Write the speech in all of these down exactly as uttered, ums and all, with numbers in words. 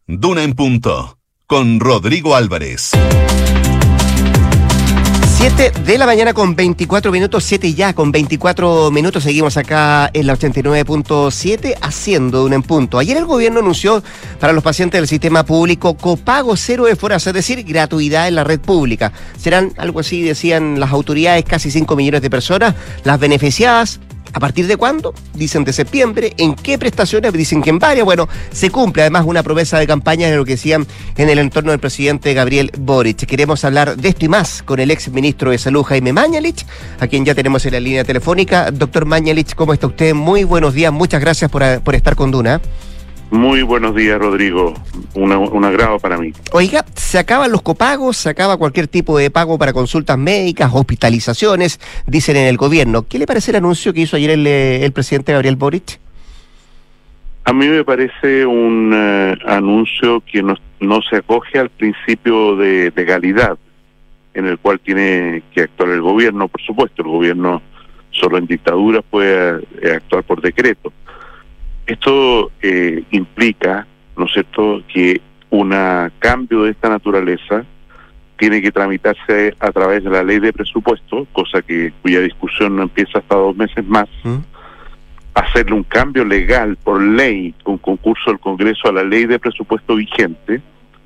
Duna en Punto, con Rodrigo Álvarez. siete de la mañana con veinticuatro minutos, siete ya con veinticuatro minutos, seguimos acá en la ochenta y nueve punto siete haciendo Duna en Punto. Ayer el gobierno anunció para los pacientes del sistema público copago cero de FONASA, es decir, gratuidad en la red pública. Serán, algo así decían las autoridades, casi cinco millones de personas las beneficiadas. ¿A partir de cuándo? Dicen de septiembre. ¿En qué prestaciones? Dicen que en varias. Bueno, se cumple además una promesa de campaña de lo que decían en el entorno del presidente Gabriel Boric. Queremos hablar de esto y más con el ex ministro de Salud, Jaime Mañalich, a quien ya tenemos en la línea telefónica. Doctor Mañalich, ¿cómo está usted? Muy buenos días. Muchas gracias por, por estar con Duna. Muy buenos días, Rodrigo. Una, un agrado para mí. Oiga, se acaban los copagos, se acaba cualquier tipo de pago para consultas médicas, hospitalizaciones, dicen en el gobierno. ¿Qué le parece el anuncio que hizo ayer el, el presidente Gabriel Boric? A mí me parece un uh, anuncio que no, no se acoge al principio de legalidad en el cual tiene que actuar el gobierno. Por supuesto, el gobierno solo en dictaduras puede eh, actuar por decreto. Esto eh, implica, ¿no es cierto?, que un cambio de esta naturaleza tiene que tramitarse a través de la ley de presupuesto, cosa que cuya discusión no empieza hasta dos meses más, ¿Mm? hacerle un cambio legal por ley con concurso del Congreso a la ley de presupuesto vigente,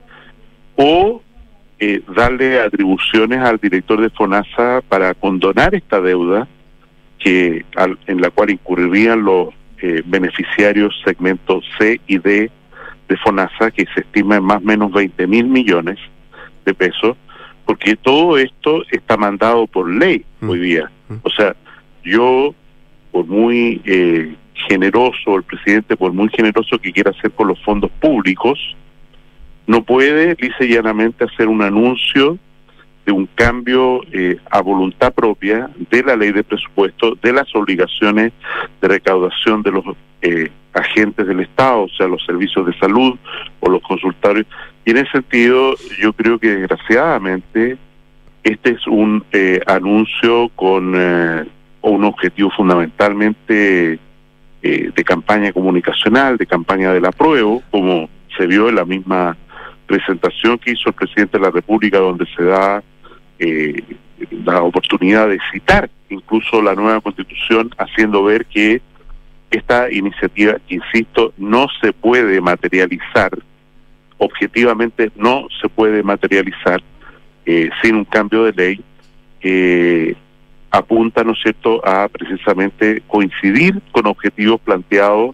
o eh, darle atribuciones al director de FONASA para condonar esta deuda que al, en la cual incurrirían los Eh, beneficiarios segmentos C y D de FONASA, que se estima en más o menos veinte mil millones de pesos, porque todo esto está mandado por ley mm. hoy día. Mm. O sea, yo, por muy eh, generoso, el presidente, por muy generoso que quiera hacer con los fondos públicos, no puede lisa y llanamente hacer un anuncio de un cambio eh, a voluntad propia de la ley de presupuesto, de las obligaciones de recaudación de los eh, agentes del Estado, o sea, los servicios de salud o los consultorios. Y en ese sentido, yo creo que desgraciadamente este es un eh, anuncio con eh, un objetivo fundamentalmente eh, de campaña comunicacional, de campaña del apruebo, como se vio en la misma presentación que hizo el presidente de la República, donde se da Eh, la oportunidad de citar incluso la nueva Constitución, haciendo ver que esta iniciativa, insisto, no se puede materializar, objetivamente no se puede materializar eh, sin un cambio de ley que apunta, ¿no es cierto?, a precisamente coincidir con objetivos planteados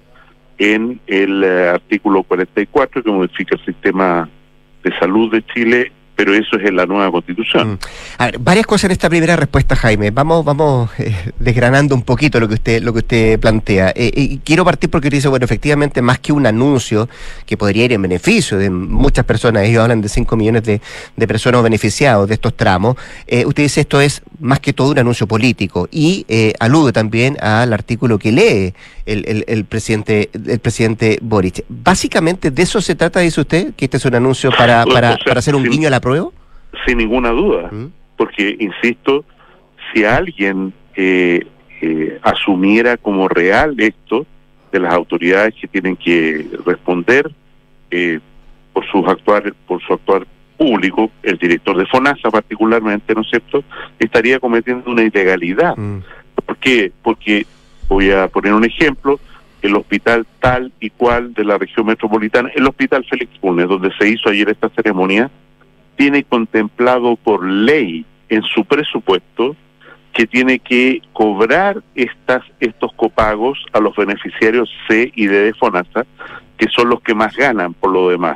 en el eh, artículo cuarenta y cuatro, que modifica el sistema de salud de Chile, pero eso es en la nueva Constitución. Mm. A ver, varias cosas en esta primera respuesta, Jaime. Vamos, vamos eh, desgranando un poquito lo que usted, lo que usted plantea. Eh, y quiero partir porque usted dice, bueno, efectivamente, más que un anuncio que podría ir en beneficio de muchas personas, ellos hablan de cinco millones de, de personas beneficiados de estos tramos, eh, usted dice esto es más que todo un anuncio político y eh, alude también al artículo que lee el, el, el presidente el presidente Boric. Básicamente de eso se trata, dice usted, que este es un anuncio para, para, o sea, para hacer un sin, guiño a la prueba. Sin ninguna duda, ¿Mm? porque, insisto, si alguien eh, eh, asumiera como real esto de las autoridades que tienen que responder eh, por sus actuar, por su actuar público, el director de FONASA particularmente, ¿no es cierto?, estaría cometiendo una ilegalidad. Mm. ¿Por qué? Porque, voy a poner un ejemplo, el hospital tal y cual de la región metropolitana, el hospital Félix Funes, donde se hizo ayer esta ceremonia, tiene contemplado por ley en su presupuesto que tiene que cobrar estas estos copagos a los beneficiarios C y D de FONASA, que son los que más ganan por lo demás.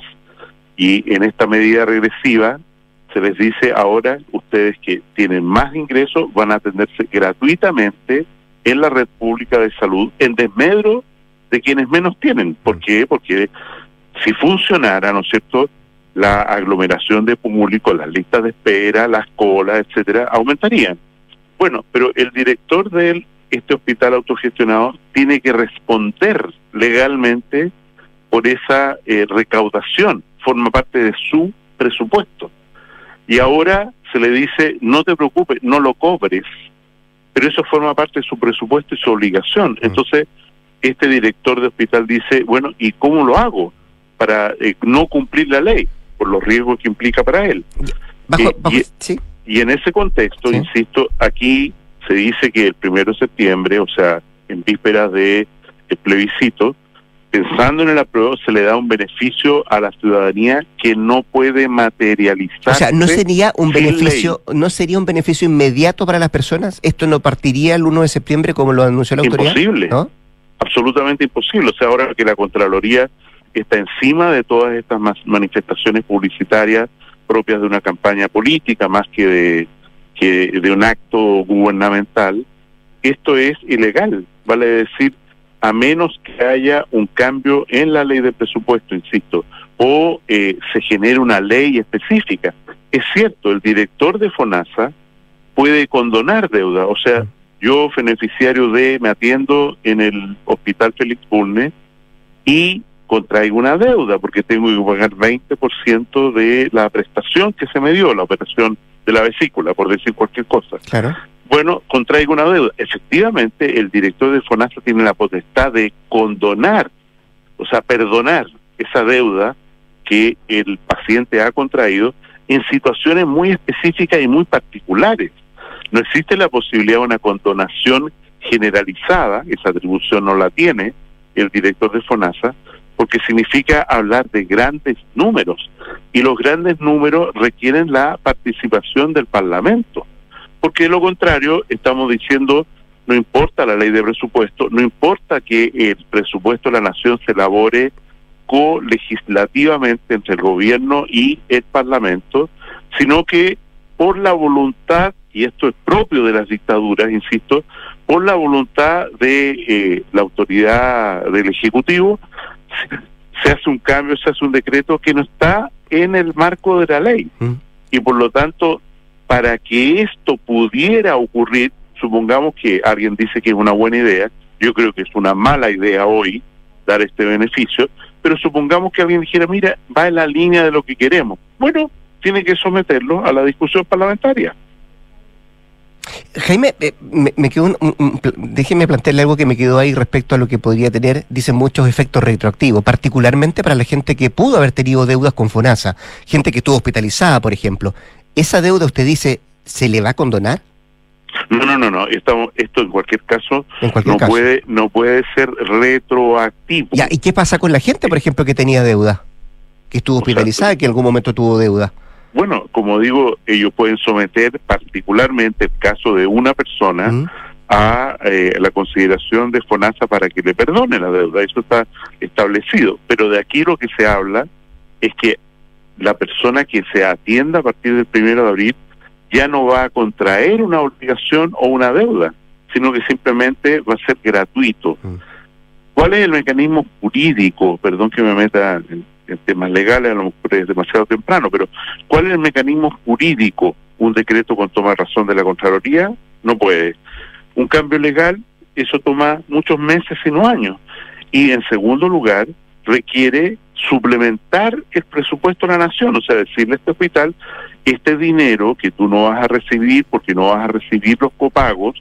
Y en esta medida regresiva se les dice ahora, ustedes que tienen más ingresos van a atenderse gratuitamente en la red pública de salud, en desmedro de quienes menos tienen. ¿Por qué? Porque si funcionara, ¿no es cierto?, la aglomeración de público, las listas de espera, las colas, etcétera, aumentarían. Bueno, pero el director de este hospital autogestionado tiene que responder legalmente por esa eh, recaudación, forma parte de su presupuesto. Y ahora se le dice, no te preocupes, no lo cobres, pero eso forma parte de su presupuesto y su obligación. Entonces, este director de hospital dice, bueno, ¿y cómo lo hago? para eh, no cumplir la ley, por los riesgos que implica para él. Bajo, Eh, bajo, y, sí. y en ese contexto, Sí. insisto, aquí se dice que el primero de septiembre, o sea, en vísperas de, de plebiscito, pensando en el apruebo, se le da un beneficio a la ciudadanía que no puede materializarse. O sea, ¿no sería un sin beneficio, no sería un beneficio inmediato para las personas? ¿Esto no partiría el uno de septiembre como lo anunció la autoridad? Imposible, ¿No? absolutamente imposible. O sea, ahora que la Contraloría está encima de todas estas mas- manifestaciones publicitarias propias de una campaña política, más que de, que de un acto gubernamental, esto es ilegal, vale decir, a menos que haya un cambio en la ley de presupuesto, insisto, o eh, se genere una ley específica. Es cierto, el director de FONASA puede condonar deuda, o sea, yo beneficiario de, me atiendo en el Hospital Félix Bulnes y contraigo una deuda porque tengo que pagar veinte por ciento de la prestación que se me dio, la operación de la vesícula, por decir cualquier cosa. Claro. Bueno, contraigo una deuda. Efectivamente, el director de FONASA tiene la potestad de condonar, o sea, perdonar esa deuda que el paciente ha contraído en situaciones muy específicas y muy particulares. No existe la posibilidad de una condonación generalizada, esa atribución no la tiene el director de FONASA, porque significa hablar de grandes números, y los grandes números requieren la participación del Parlamento. Porque de lo contrario, estamos diciendo, no importa la ley de presupuesto, no importa que el presupuesto de la nación se elabore colegislativamente entre el gobierno y el Parlamento, sino que por la voluntad, y esto es propio de las dictaduras, insisto, por la voluntad de eh, la autoridad del Ejecutivo, se hace un cambio, se hace un decreto que no está en el marco de la ley. Mm. Y por lo tanto, para que esto pudiera ocurrir, supongamos que alguien dice que es una buena idea, yo creo que es una mala idea hoy dar este beneficio, pero supongamos que alguien dijera, mira, va en la línea de lo que queremos. Bueno, tiene que someterlo a la discusión parlamentaria. Jaime, eh, me, me quedó un, un, un, déjeme plantearle algo que me quedó ahí respecto a lo que podría tener, dicen muchos, efectos retroactivos, particularmente para la gente que pudo haber tenido deudas con FONASA, gente que estuvo hospitalizada, por ejemplo. ¿Esa deuda, usted dice, se le va a condonar? No, no, no, no. Estamos, esto en cualquier caso, En cualquier no caso. puede, no puede ser retroactivo. Ya, ¿y qué pasa con la gente, por ejemplo, que tenía deuda? Que estuvo O sea, hospitalizada y que en algún momento tuvo deuda. Bueno, como digo, ellos pueden someter particularmente el caso de una persona ¿Mm? a eh, la consideración de FONASA para que le perdone la deuda. Eso está establecido. Pero de aquí lo que se habla es que la persona que se atienda a partir del primero de abril ya no va a contraer una obligación o una deuda, sino que simplemente va a ser gratuito. Mm. ¿Cuál es el mecanismo jurídico? Perdón que me meta en, en temas legales, a lo mejor es demasiado temprano, pero ¿cuál es el mecanismo jurídico? Un decreto con toma de razón de la Contraloría no puede. Un cambio legal, eso toma muchos meses, si no años. Y en segundo lugar, requiere suplementar el presupuesto de la nación, o sea, decirle a este hospital, este dinero que tú no vas a recibir porque no vas a recibir los copagos,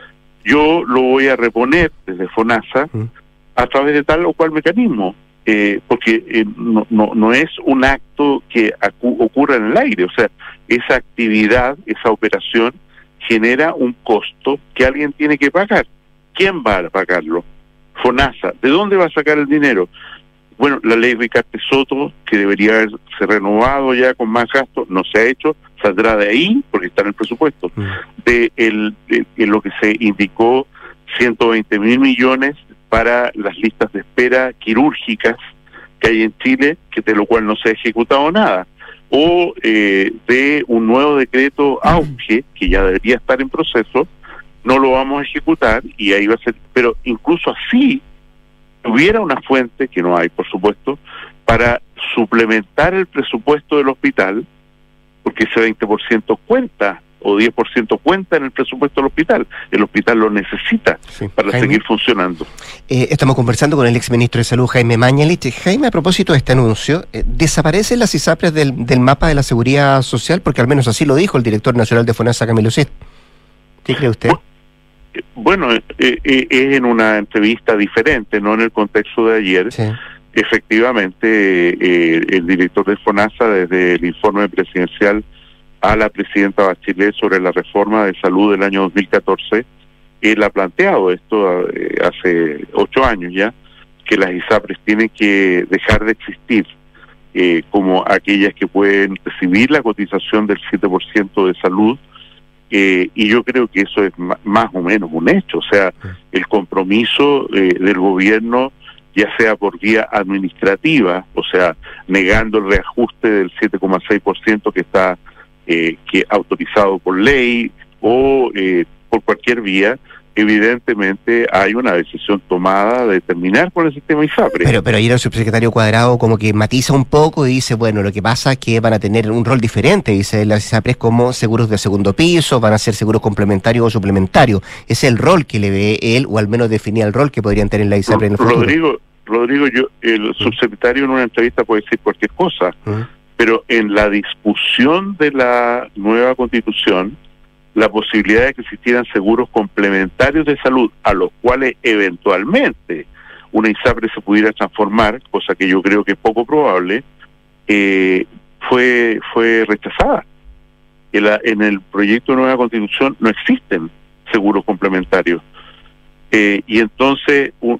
yo lo voy a reponer desde FONASA Mm. a través de tal o cual mecanismo, eh, porque eh, no, no, no es un acto que acu- ocurra en el aire, o sea, esa actividad, esa operación genera un costo que alguien tiene que pagar. ¿Quién va a pagarlo? FONASA. ¿De dónde va a sacar el dinero? Bueno, la ley Ricardo Soto, que debería haberse renovado ya con más gastos, no se ha hecho, saldrá de ahí, porque está en el presupuesto, Mm. de, el, de, de lo que se indicó, ciento veinte mil millones para las listas de espera quirúrgicas que hay en Chile, que de lo cual no se ha ejecutado nada, o eh, de un nuevo decreto auge, que ya debería estar en proceso, no lo vamos a ejecutar, y ahí va a ser, pero incluso así, hubiera una fuente, que no hay por supuesto, para suplementar el presupuesto del hospital, porque ese veinte por ciento cuenta, o diez por ciento cuenta en el presupuesto del hospital. El hospital lo necesita Sí. para Jaime. seguir funcionando. Eh, estamos conversando con el exministro de Salud, Jaime Mañalich. Jaime, a propósito de este anuncio, eh, ¿desaparecen las ISAPRES del, del mapa de la Seguridad Social? Porque al menos así lo dijo el director nacional de FONASA, Camilo Cid. ¿Qué cree usted? Bueno, eh, eh, es en una entrevista diferente, no en el contexto de ayer, Sí. efectivamente, eh, el director de FONASA, desde el informe presidencial a la presidenta Bachelet sobre la reforma de salud del año dos mil catorce, él ha planteado esto eh, hace ocho años ya, que las ISAPRES tienen que dejar de existir eh, como aquellas que pueden recibir la cotización del siete por ciento de salud, eh, y yo creo que eso es más o menos un hecho. O sea, el compromiso eh, del gobierno, ya sea por vía administrativa, o sea, negando el reajuste del siete coma seis por ciento que está eh, que autorizado por ley, o eh, por cualquier vía, evidentemente hay una decisión tomada de terminar con el sistema ISAPRES. Pero, pero ayer el subsecretario Cuadrado como que matiza un poco y dice, bueno, lo que pasa es que van a tener un rol diferente, dice las ISAPRES, como seguros de segundo piso, van a ser seguros complementarios o suplementarios. Ese es el rol que le ve él, o al menos definía el rol que podrían tener la ISAPRES en el futuro. Rodrigo, Rodrigo, yo, el uh-huh. subsecretario en una entrevista puede decir cualquier cosa, uh-huh. pero en la discusión de la nueva Constitución, la posibilidad de que existieran seguros complementarios de salud a los cuales eventualmente una ISAPRE se pudiera transformar, cosa que yo creo que es poco probable, eh, fue fue rechazada. En, la, en el proyecto de nueva Constitución no existen seguros complementarios. Eh, y entonces, un,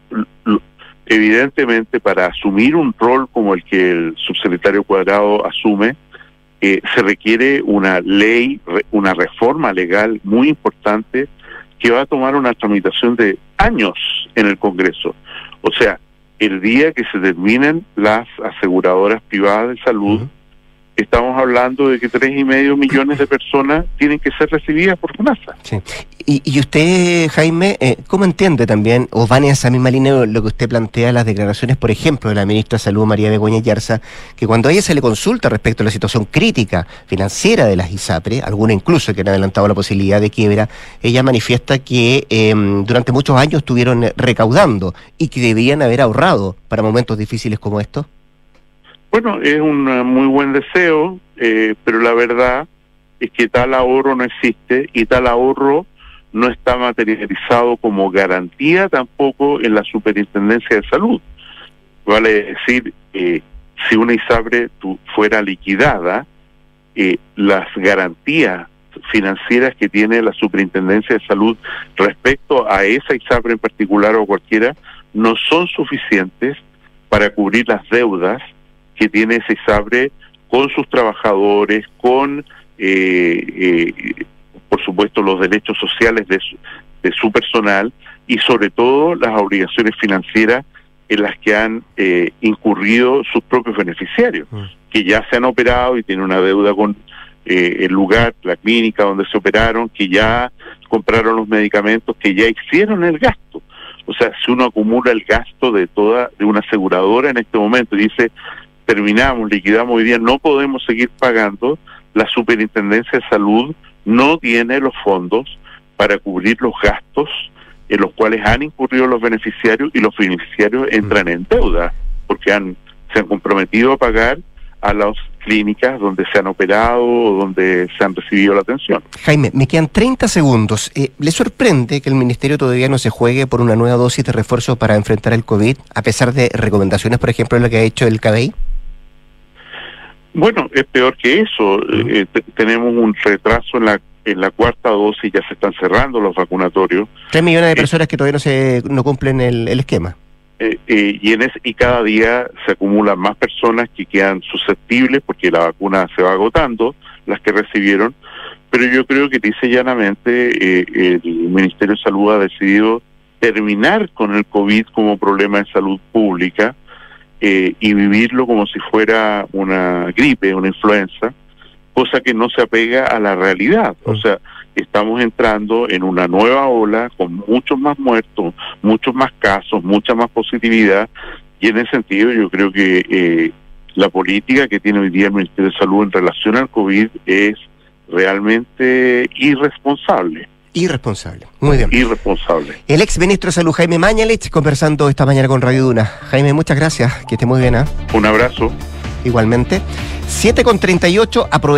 evidentemente, para asumir un rol como el que el subsecretario Cuadrado asume, Eh, se requiere una ley, una reforma legal muy importante que va a tomar una tramitación de años en el Congreso. O sea, el día que se terminen las aseguradoras privadas de salud, uh-huh. estamos hablando de que tres y medio millones de personas tienen que ser recibidas por FONASA. Sí. Y, y usted, Jaime, eh, ¿cómo entiende también, o van en esa misma línea lo que usted plantea, las declaraciones, por ejemplo, de la ministra de Salud, María Begoña Yarza, que cuando a ella se le consulta respecto a la situación crítica financiera de las ISAPRES, algunas incluso que han adelantado la posibilidad de quiebra, ella manifiesta que eh, durante muchos años estuvieron recaudando y que debían haber ahorrado para momentos difíciles como estos? Bueno, es un muy buen deseo, eh, pero la verdad es que tal ahorro no existe y tal ahorro no está materializado como garantía tampoco en la Superintendencia de Salud. Vale decir, eh, si una ISAPRE tu, fuera liquidada, eh, las garantías financieras que tiene la Superintendencia de Salud respecto a esa ISAPRE en particular o cualquiera, no son suficientes para cubrir las deudas que tiene esa ISAPRE con sus trabajadores, con, eh, eh, por supuesto, los derechos sociales de su, de su personal y sobre todo las obligaciones financieras en las que han eh, incurrido sus propios beneficiarios, mm. que ya se han operado y tienen una deuda con eh, el lugar, la clínica donde se operaron, que ya compraron los medicamentos, que ya hicieron el gasto. O sea, si uno acumula el gasto de toda de una aseguradora en este momento y dice, terminamos, liquidamos hoy día, no podemos seguir pagando, la Superintendencia de Salud no tiene los fondos para cubrir los gastos en los cuales han incurrido los beneficiarios y los beneficiarios entran en deuda porque han se han comprometido a pagar a las clínicas donde se han operado o donde se han recibido la atención. Jaime, me quedan treinta segundos. Eh, ¿Le sorprende que el Ministerio todavía no se juegue por una nueva dosis de refuerzo para enfrentar el COVID, a pesar de recomendaciones, por ejemplo, lo que ha hecho el C A B E I? Bueno, es peor que eso. Uh-huh. Eh, t- tenemos un retraso en la en la cuarta dosis, ya se están cerrando los vacunatorios. Tres millones de personas eh, que todavía no se no cumplen el, el esquema. Eh, eh, y, en ese, y cada día se acumulan más personas que quedan susceptibles porque la vacuna se va agotando, las que recibieron. Pero yo creo que dice llanamente eh, el Ministerio de Salud ha decidido terminar con el COVID como problema de salud pública eh, y vivirlo como si fuera una gripe, una influenza, cosa que no se apega a la realidad. O sea, estamos entrando en una nueva ola con muchos más muertos, muchos más casos, mucha más positividad, y en ese sentido yo creo que eh, la política que tiene hoy día el Ministerio de Salud en relación al COVID es realmente irresponsable. Irresponsable, muy bien. Irresponsable. El ex ministro de Salud, Jaime Mañalich, conversando esta mañana con Radio Duna. Jaime, muchas gracias, que esté muy bien. ¿eh? Un abrazo. Igualmente. siete con treinta y ocho, aprovecho.